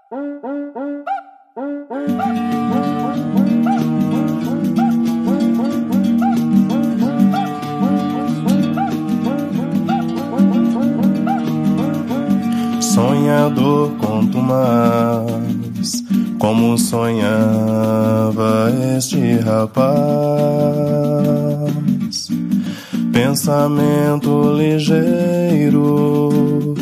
Sonhador, conto mais como sonhava este rapaz. Pensamento ligeiro,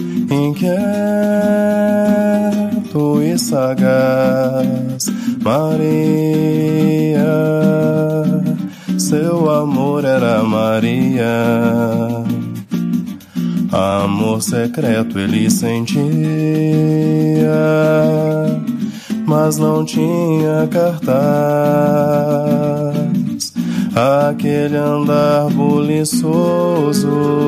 inquieto e sagaz. Maria, seu amor era Maria. Amor secreto ele sentia, mas não tinha cartaz. Aquele andar buliçoso,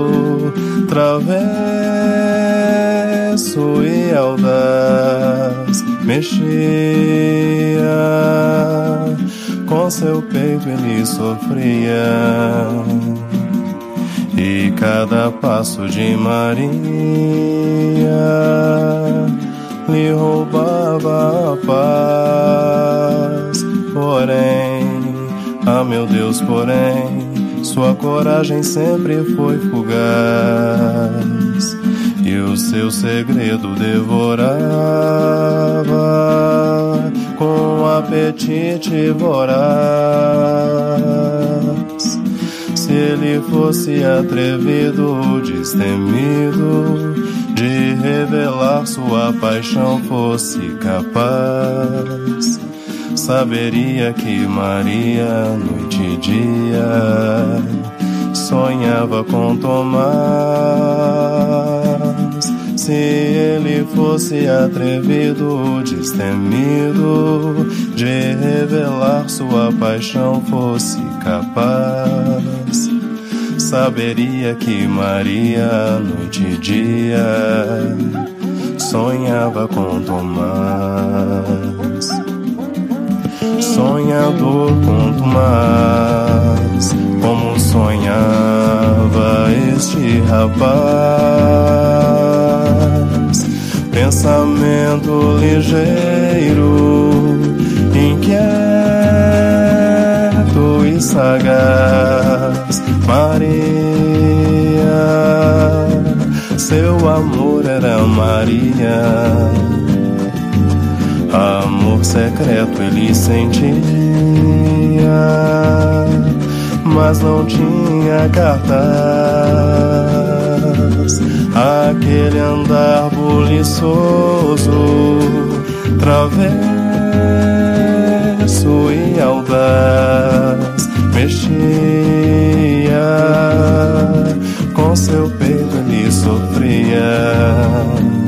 travesso e audaz, mexia com seu peito, ele sofria. E cada passo de Maria lhe roubava a paz. Porém, ah meu Deus, porém, sua coragem sempre foi fugaz, e o seu segredo devorava com apetite voraz. Se ele fosse atrevido, destemido, de revelar sua paixão, fosse capaz, saberia que Maria, noite e dia, sonhava com Tomás. Se ele fosse atrevido, destemido, de revelar sua paixão, fosse capaz, saberia que Maria, noite e dia, sonhava com Tomás. Sonhador, conto mais como sonhava este rapaz. Pensamento ligeiro, inquieto e sagaz. Maria, seu amor era Maria. Amor secreto ele sentia, mas não tinha cartaz. Aquele andar buliçoso, travesso e audaz, mexia com seu peito, ele sofria.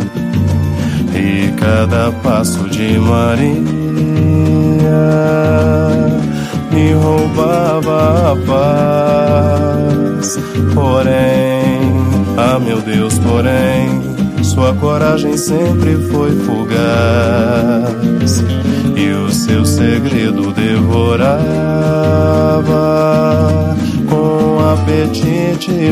E cada passo de Maria me roubava a paz. Porém, ah meu Deus, porém, sua coragem sempre foi fugaz, e o seu segredo devorava com apetite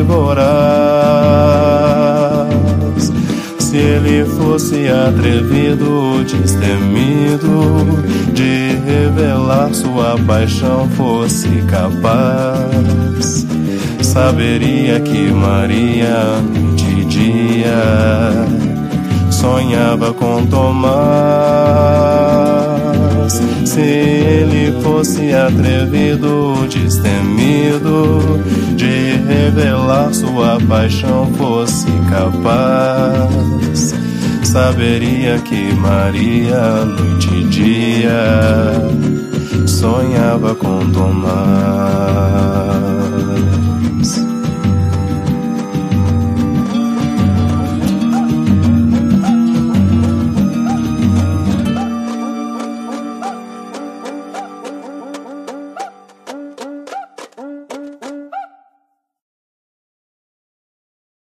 voraz. Se ele fosse atrevido, destemido, de revelar sua paixão, fosse capaz, saberia que Maria, noite e dia, sonhava com Tomás. Se ele fosse atrevido, destemido, de revelar sua paixão, fosse capaz, saberia que Maria, noite e dia, sonhava com Tomás.